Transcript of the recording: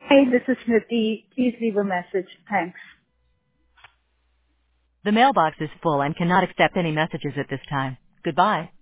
Hi, this is Smriti. Please leave a message. Thanks. The mailbox is full and cannot accept any messages at this time. Goodbye.